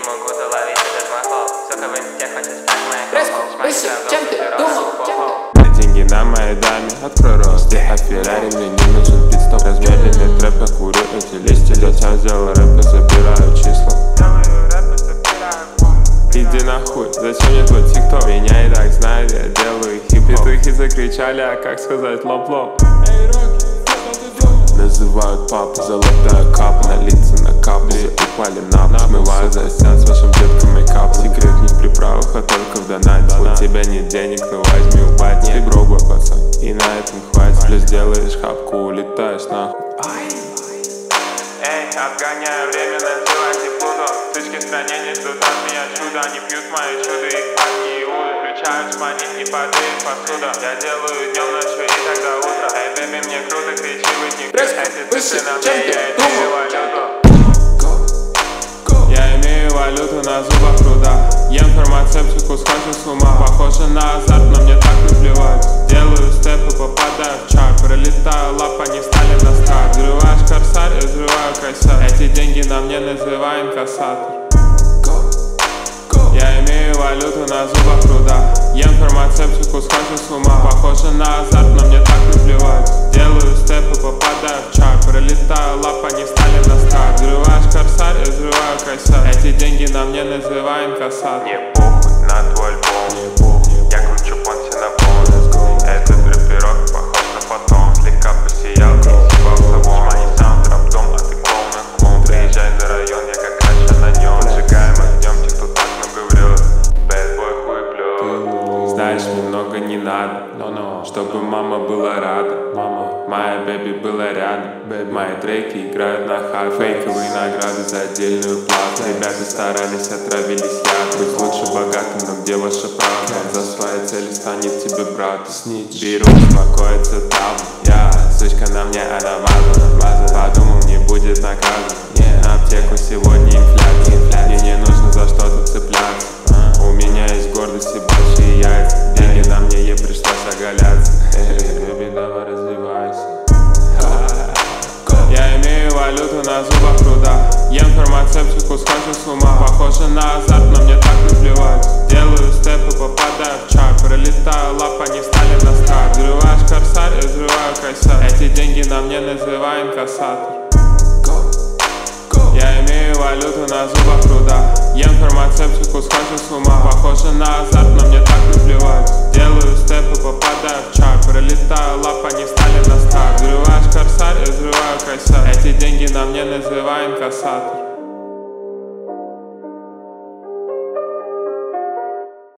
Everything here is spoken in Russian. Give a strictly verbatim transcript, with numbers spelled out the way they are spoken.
могу заловить этот мой холл. Сука, в инсте хочет стать моей холл. Рыси, чем ты думал? Деньги на моей даме, открой рот. Здесь Феррари, мне не нужен пидстоп. Размеренный трэп, я курю эти листья. Зачем сделал рэп и забираю числа? Иди нахуй, зачем мне твой тикток? Меня и так знают, я делаю хип-хоп. Петухи закричали, а как сказать лоп-лоп? Называют папу, золотая капа. На лица на капу, упали на пол. Смываю за стен с вашим детком мейкап. Секрет не в приправах, а только в донате. У тебя нет денег, но возьми у бати. Ты броглый пацан, и на этом хватит. Плюс делаешь хапку, улетаешь нахуй. Эй, обгоняю время, называйте Плутон. Тычки в стране не ждут от меня чудо. Они пьют мои чудо, их паки и уды. Включают шманить, не падает посуда. Я делаю днем, ночью и тогда утро. Эй, бэби, мне круто, кричи, быть не кричь. Эти цифры на мне, я имею валюту. Я имею валюту на зубах пруда. Ем фармацевтику, схожу с ума. Похоже на азарт, но мне так наплевать. Делаю степы, попадаю в чарт. Пролетаю лапа, не стали на старт. Взрываешь корсарь, я взрываю кайсар. Эти деньги на мне, называй инкассатор. Я имею валюту на зубах пруда. Ем фармацевтику, схожу с ума. Похоже на азарт, но мне так наплевать. Делаю степы, попадаю в чарт. Пролетаю лапа, не стали на старт. Взрываешь корсарь, я взрываю кайсар. Эти деньги на мне, называй инкассатор. Не похуй на твой альбом. Я кручу понти на пол. Этот рэперок похож на фотон. Слегка посиял, не съебал собой. Мои сам трэп дом, а ты клоун на клоун. Приезжай на район, я как раньше на нем. Сжигаем огнем тех, кто так много врет. Bad boy хуеплет. Знаешь, мне много не надо, no, no. Чтобы мама была рада. Мама, моя бэби была рядом. Мои треки играют на хат. Фейковые награды за отдельную плату. Ребята старались, отравились яд. Быть лучше богатым, но где ваша правда? За свои цели станет тебе брат. Снить беру, успокоиться там. Я, сучка на мне, она мазана. Подумал, не будет наказан. На аптеку сегодня инфляция. Мне не нужно за что-то цепляться. У меня есть гордость и большие яйца. Деньги на мне, ей пришлось оголяться. Бэби, давай развивайся. Я имею валюту на зубах пруда. Ем фармацевтику, схожу с ума. Похоже на азарт, но мне так наплевать. Делаю степы, попадаю в чарт. Пролетаю лапа, не стали на старт. Взрываешь корсарь, я взрываю кайсар. Эти деньги на мне, называй инкассатор. Я имею валюту на зубах пруда. Ем фармацевтику, схожу с ума. Похоже на азарт, но мне так наплевать. Делаю степы, попадаю в чарт. Пролетаю лапа, не стали на старт. Взрываешь корсарь, я взрываю кайсар. Эти деньги на мне, называй инкассатор.